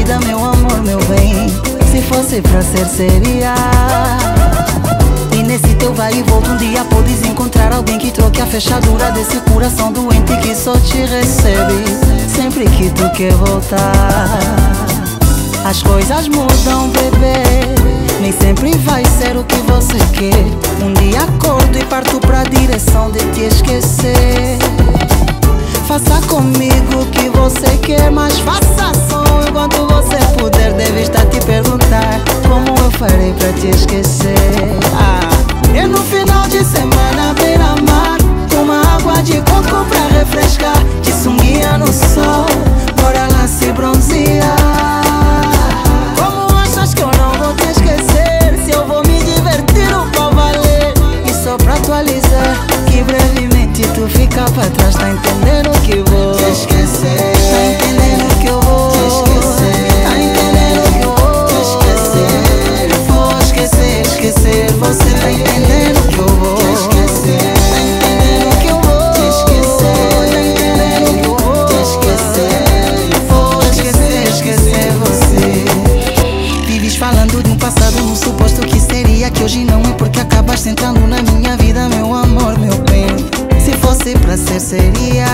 vida, meu amor, meu bem. Se fosse pra ser, seria. E nesse teu vai e volta um dia podes encontrar alguém que troque a fechadura desse coração doente que só te recebe sempre que tu quer voltar. As coisas mudam, bebê, nem sempre vai ser o que você quer. Um dia acordo e parto pra direção de te esquecer. Faça comigo o que você quer, mas faça som enquanto você puder. Deve estar te perguntar como eu farei pra te esquecer. E no final de semana beira-mar, uma água de coco pra refrescar, de sunguinha no sol, bora lá se bronzear. Como achas que eu não vou te esquecer? Se eu vou me divertir ou pra valer? E só pra atualizar, que brevemente tu fica pra trás. Tá entendendo que vou te esquecer? Tá entendendo que eu vou te esquecer? Tá entendendo que eu vou te esquecer? Vou esquecer, esquecer. Você tá entendendo que eu vou te esquecer? Tá entendendo que eu vou te esquecer? Tá entendendo que eu vou te esquecer? Vou esquecer, esquecer você. Vives falando de um passado num suposto que seria, que hoje não é porque acabaste entrando na minha vida, meu amor, meu bem. Se fosse pra ser, seria.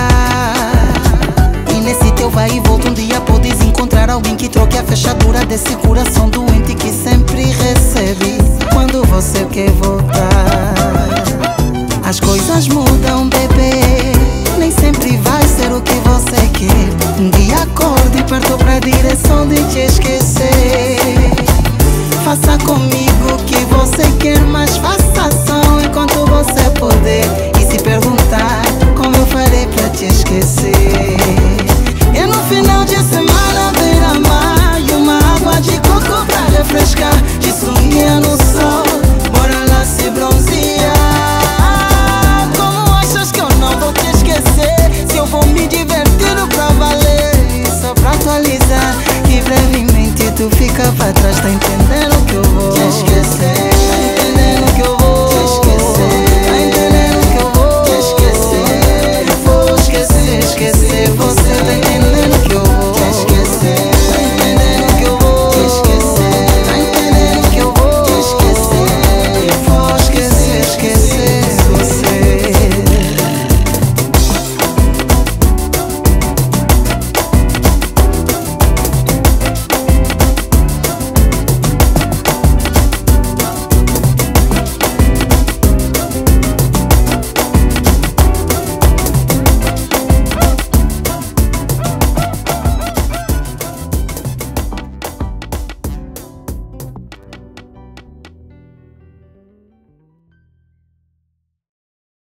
E nesse teu vai e volta um dia podes encontrar alguém que troque a fechadura desse coração doente que sempre recebe quando você quer voltar. As coisas mudam, bebê, nem sempre vai ser o que você quer. Um dia acordo e parto pra direção de te esquecer. Faça comigo o que você quer, mas faça som enquanto você puder. E se perguntar como eu farei pra te esquecer. E no final de semana beira-mar, e uma água de coco pra refrescar, de sunguinha no sol, bora lá se bronzear. Como achas que eu não vou te esquecer? Se eu vou me divertir pra valer? E só pra atualizar, que brevemente tu fica pra trás. Tá entendendo que eu vou te esquecer?